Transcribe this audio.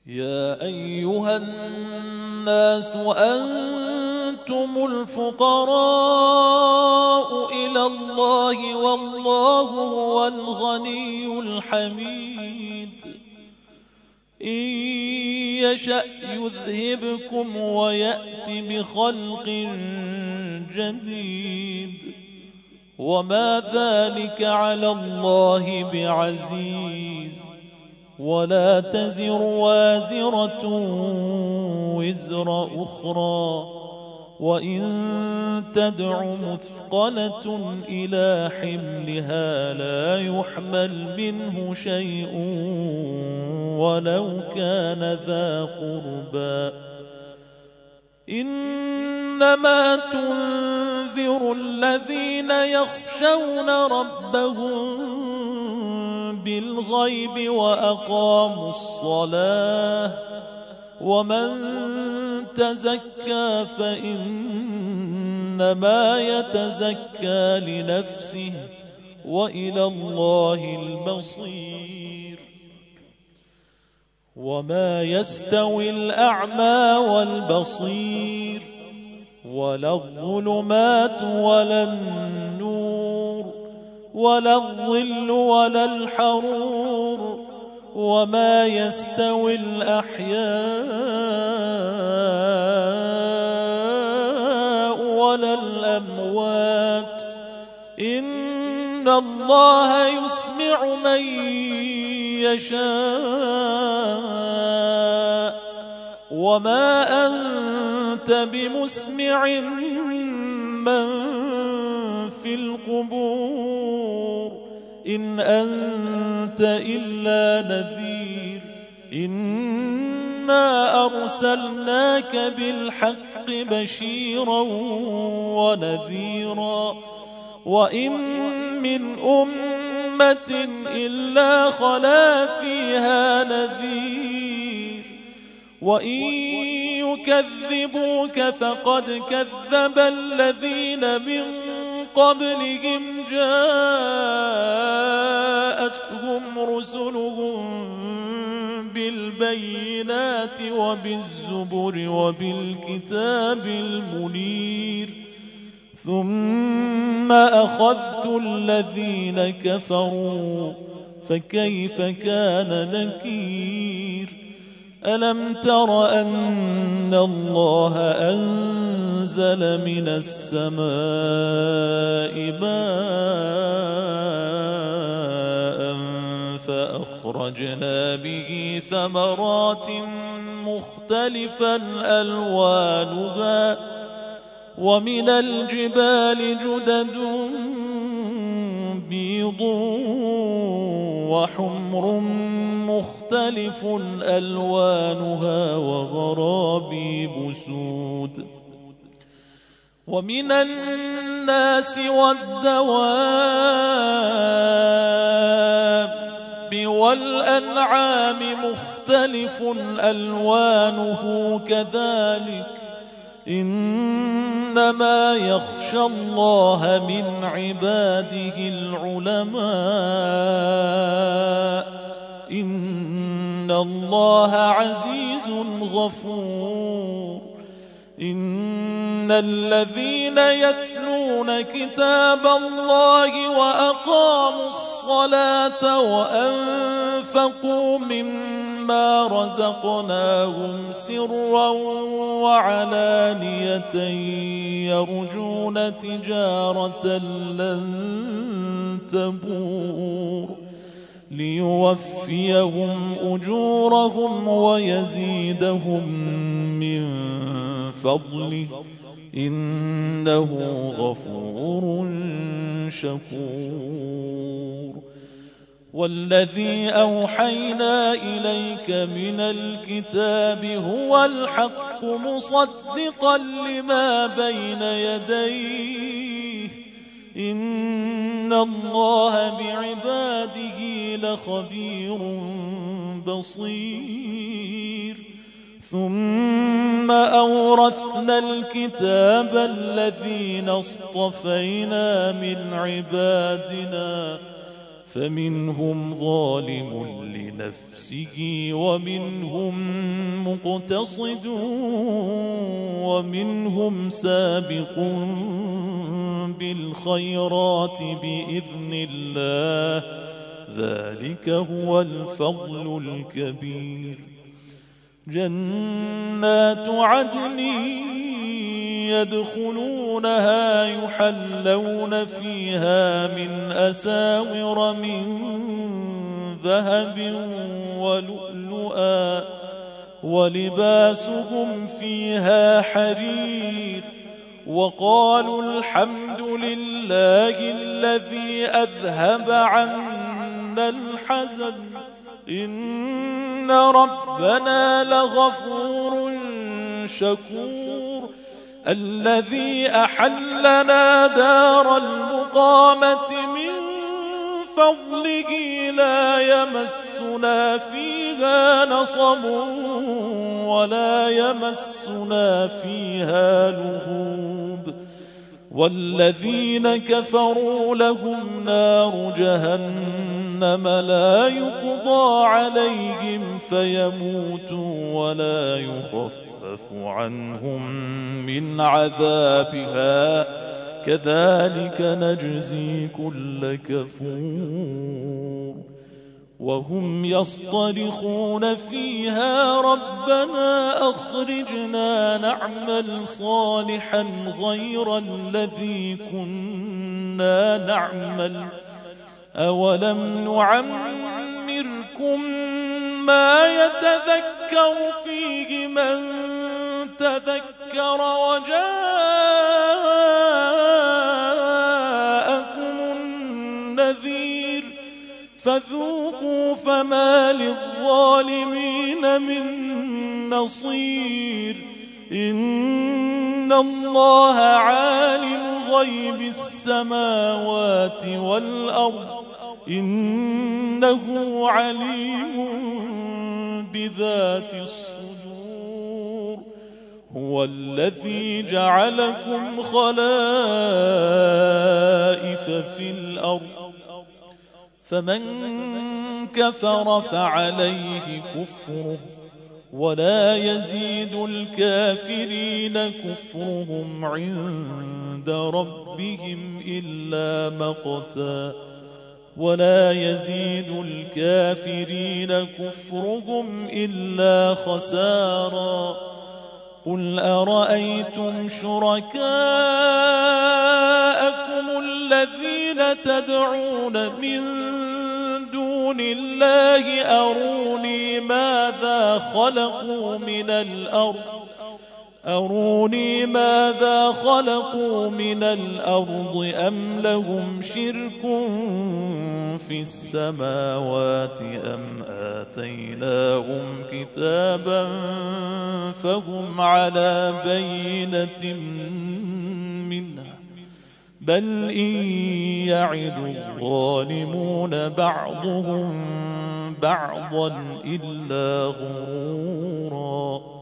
يا أيها الناس أنتم الفقراء إلى الله والله هو الغني الحميد إن يشأ يذهبكم ويأت بخلق جديد وما ذلك على الله بعزيز ولا تزر وازرة وزر أخرى وإن تدع مثقلة إلى حملها لا يحمل منه شيء ولو كان ذا قربى إنما تنذر الذين يخشون ربهم بالغيب وأقاموا الصلاة ومن تزكى فإنما يتزكى لنفسه وإلى الله المصير وما يستوي الأعمى والبصير ولا الظلمات ولا النور ولا الظل ولا الحرور وما يستوي الأحياء ولا الأموات إن الله يسمع من يشاء وما أنت بمسمع من في القبور إن أنت إلا نذير إنا أرسلناك بالحق بشيرا ونذيرا وإن من أمة إلا خلا فيها نذير وإن يكذبوك فقد كذب الذين من قبلهم جاءتهم رسلهم بالبينات وبالزبر وبالكتاب المنير ثم أخذت الذين كفروا فكيف كان نكير ألم تر أن الله أنزل من السماء ماء فأخرجنا به ثمرات مختلفا ألوانها ومن الجبال جدد بيض وحمر مختلف ألوانها وغرابيب سود ومن الناس والدواب والأنعام مختلف ألوانه كذلك إنما يخشى الله من عباده العلماء إن الله عزيز غفور إن الذين يتلون كتاب الله وأقاموا الصلاة وأنفقوا مما رزقناهم سرا وعلانية يرجون تجارة لن تبور ليوفيهم أجورهم ويزيدهم من فضله إنه غفور شكور والذي أوحينا إليك من الكتاب هو الحق مصدقا لما بين يديه إن الله بعباده لخبير بصير ثم أورثنا الكتاب الذين اصطفينا من عبادنا فمنهم ظالم لنفسه ومنهم مقتصد ومنهم سابق بالخيرات بإذن الله، ذلك هو الفضل الكبير. جنات عدن يدخلونها يحلون فيها من أساور من ذهب ولؤلؤا ولباسهم فيها حرير. وقالوا الحمد لله الذي أذهب عنا الحزن إن ربنا لغفور شكور. الذي أحلنا دار المقامة من فضله لا يمسنا فيها نصب ولا يمسنا فيها لغوب. والذين كفروا لهم نار جهنم لا يقضى عليهم فيموتوا ولا يخفف عنهم من عذابها كذلك نجزي كل كفور. وهم يصطرخون فيها ربنا أخرجنا نعمل صالحا غير الذي كنا نعمل أولم نعمركم ما يتذكر فيه من تذكر وجاءكم النذير فذوقوا فما للظالمين من نصير. إن الله عالم غيب السماوات والأرض إنه عليم بذات الصدور. هو الذي جعلكم خلائف في الأرض فمن كفر فعليه كفره ولا يزيد الكافرين كفرهم عند ربهم إلا مقتا ولا يزيد الكافرين كفرهم إلا خسارا. قل أرأيتم شركاءكم الذين تدعون من دون الله أروني ماذا خلقوا من الأرض أم لهم شرك في السماوات أم آتيناهم كتابا فهم على بينة منه بل إن يعد الظالمون بعضهم بعضا إلا غرورا.